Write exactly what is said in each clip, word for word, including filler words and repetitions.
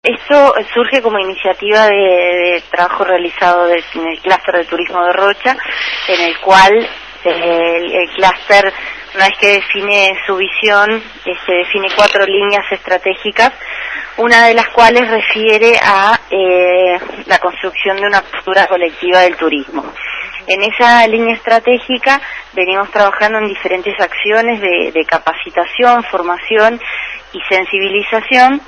Esto surge como iniciativa de, de trabajo realizado de, en el clúster de turismo de Rocha, en el cual eh, el, el clúster, una vez que define su visión, este, define cuatro líneas estratégicas, una de las cuales refiere a eh, la construcción de una cultura colectiva del turismo. En esa línea estratégica venimos trabajando en diferentes acciones de, de capacitación, formación y sensibilización.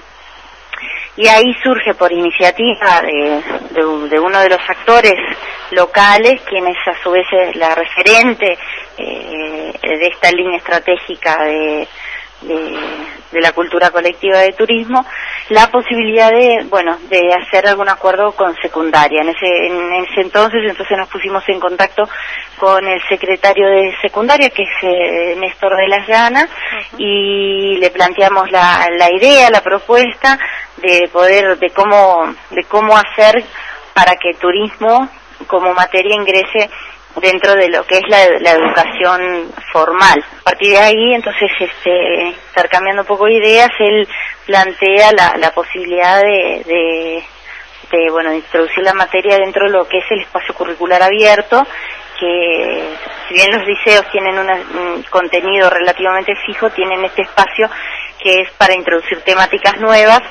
Y ahí surge por iniciativa de, de, de uno de los actores locales, quien es a su vez la referente eh, de esta línea estratégica de, de, de la cultura colectiva de turismo, la posibilidad de, bueno, de hacer algún acuerdo con secundaria. En ese, en ese entonces, entonces nos pusimos en contacto con el secretario de secundaria, que es eh, Néstor de las Llanas, uh-huh. y le planteamos la, la idea, la propuesta de poder, de cómo, de cómo hacer para que turismo como materia ingrese dentro de lo que es la, la educación formal. A partir de ahí, entonces, este, intercambiando un poco de ideas, él plantea la, la posibilidad de, de, de, bueno, de introducir la materia dentro de lo que es el espacio curricular abierto, que si bien los liceos tienen una, un contenido relativamente fijo, tienen este espacio que es para introducir temáticas nuevas,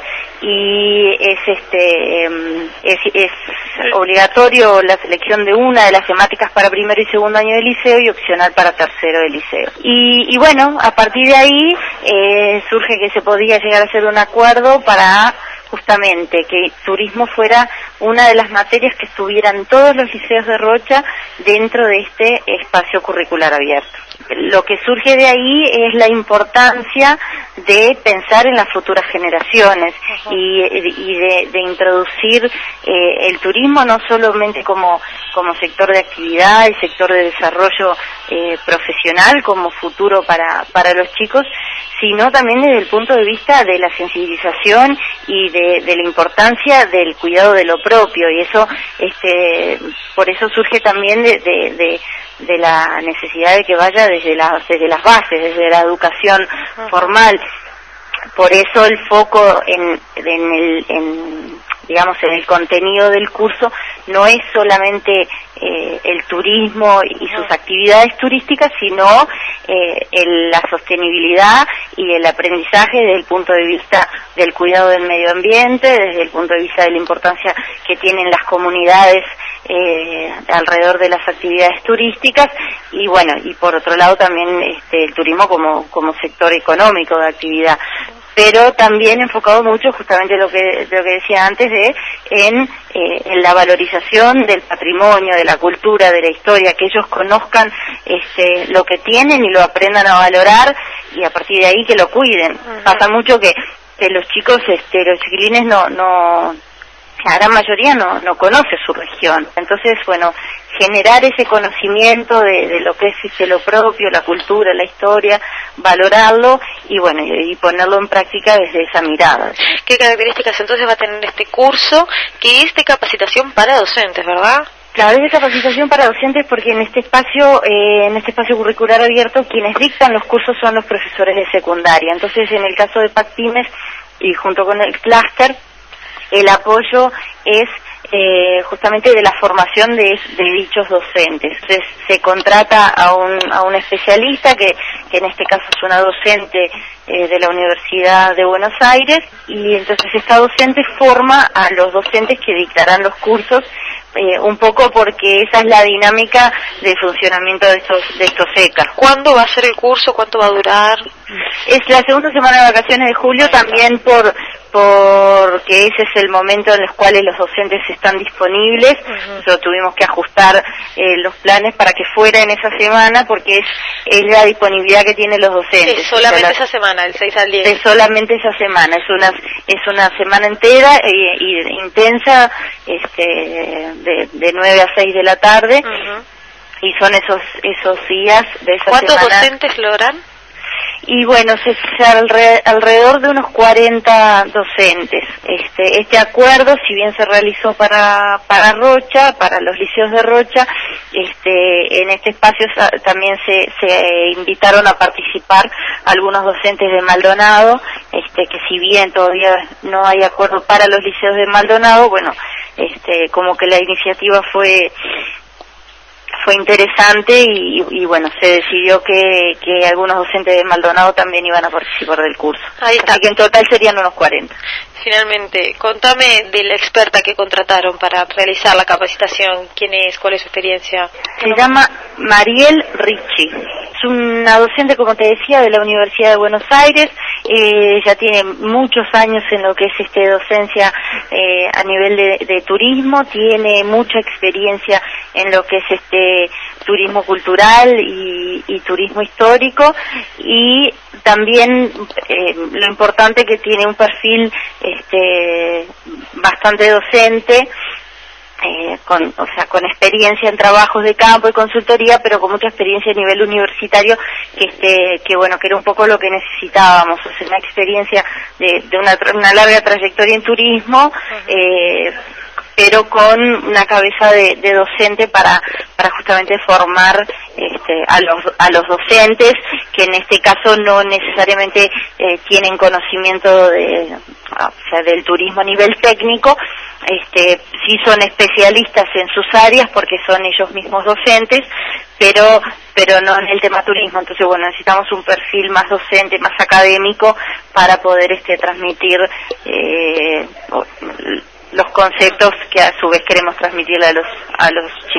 y es este es, es obligatorio la selección de una de las temáticas para primero y segundo año de liceo y opcional para tercero de liceo. Y, y bueno, a partir de ahí eh, surge que se podía llegar a hacer un acuerdo para justamente que turismo fuera una de las materias que estuvieran todos los liceos de Rocha dentro de este espacio curricular abierto. Lo que surge de ahí es la importancia de pensar en las futuras generaciones uh-huh. y, y de, de introducir eh, el turismo no solamente como, como sector de actividad y sector de desarrollo eh, profesional como futuro para, para los chicos, sino también desde el punto de vista de la sensibilización y de, de la importancia del cuidado de lo propio, y eso, este, por eso surge también de, de, de, de la necesidad de que vaya desde, la, desde las bases, desde la educación uh-huh. formal. Por eso el foco en, en el, en, digamos, en el contenido del curso no es solamente eh, el turismo y sus actividades turísticas, sino eh, el, la sostenibilidad y el aprendizaje desde el punto de vista del cuidado del medio ambiente, desde el punto de vista de la importancia que tienen las comunidades eh, alrededor de las actividades turísticas, y bueno, y por otro lado también este, el turismo como, como sector económico de actividad, pero también enfocado mucho justamente lo que lo que decía antes de en, eh, en la valorización del patrimonio, de la cultura, de la historia, que ellos conozcan este, lo que tienen y lo aprendan a valorar, y a partir de ahí que lo cuiden. Uh-huh. Pasa mucho que, que los chicos, este, los chiquilines no, no, la gran mayoría no, no conoce su región. Entonces, bueno, generar ese conocimiento de, de lo que es este, lo propio, la cultura, la historia, valorarlo y bueno, y, y ponerlo en práctica desde esa mirada. ¿Qué características entonces va a tener este curso, que es de capacitación para docentes, verdad? Claro, es de capacitación para docentes porque en este espacio, eh, en este espacio curricular abierto, quienes dictan los cursos son los profesores de secundaria. Entonces, en el caso de PACPymes y junto con el clúster, el apoyo es eh, justamente de la formación de, de dichos docentes. Entonces se contrata a un, a un especialista que, que en este caso es una docente eh, de la Universidad de Buenos Aires, y entonces esta docente forma a los docentes que dictarán los cursos, eh, un poco porque esa es la dinámica de funcionamiento de estos, de estos E C A. ¿Cuándo va a ser el curso? ¿Cuánto va a durar? Es la segunda semana de vacaciones de julio, también por porque ese es el momento en los cuales los docentes están disponibles. Uh-huh. Nosotros tuvimos que ajustar eh, los planes para que fuera en esa semana, porque es, es la disponibilidad que tienen los docentes. Es solamente o sea, esa semana, del seis al diez. Es solamente esa semana, es una es una semana entera eh, y intensa, este de, de nueve a seis de la tarde. Uh-huh. Y son esos esos días de esa ¿Cuántos semana. docentes logran? Y bueno, se, se alre, alrededor de unos cuarenta docentes. Este, este acuerdo, si bien se realizó para, para Rocha, para los liceos de Rocha, este, en este espacio también se, se invitaron a participar algunos docentes de Maldonado, este, que si bien todavía no hay acuerdo para los liceos de Maldonado, bueno, este, como que la iniciativa fue fue interesante y, y bueno, se decidió que, que algunos docentes de Maldonado también iban a participar del curso. Ahí está. Así que en total serían unos cuarenta. Finalmente, contame de la experta que contrataron para realizar la capacitación. ¿Quién es? ¿Cuál es su experiencia? Se llama Mariel Ricci. Es una docente, como te decía, de la Universidad de Buenos Aires. Eh, ya tiene muchos años en lo que es este docencia eh, a nivel de, de turismo. Tiene mucha experiencia en lo que es este turismo cultural y, y turismo histórico. Y también eh, lo importante que tiene un perfil este bastante docente, eh, con, o sea, con experiencia en trabajos de campo y consultoría, pero con mucha experiencia a nivel universitario, que este, que bueno, que era un poco lo que necesitábamos, o sea, una experiencia de, de una, una larga trayectoria en turismo, eh, pero con una cabeza de, de docente para para justamente formar este, a los a los docentes, que en este caso no necesariamente eh, tienen conocimiento de, o sea, del turismo a nivel técnico, este, sí son especialistas en sus áreas porque son ellos mismos docentes, pero pero no en el tema turismo. Entonces, bueno, necesitamos un perfil más docente, más académico, para poder este transmitir eh, los conceptos que a su vez queremos transmitirle a los a los chicos.